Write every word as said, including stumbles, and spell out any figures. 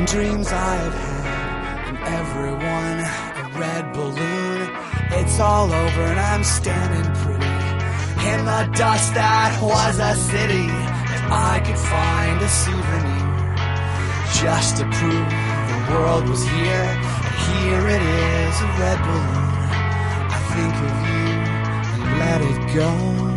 dreams I have had, and everyone a red balloon. It's all over and I'm standing pretty in the dust that was a city. If I could find a souvenir just to prove the world was here, here it is, a red balloon. I think of you and let it go.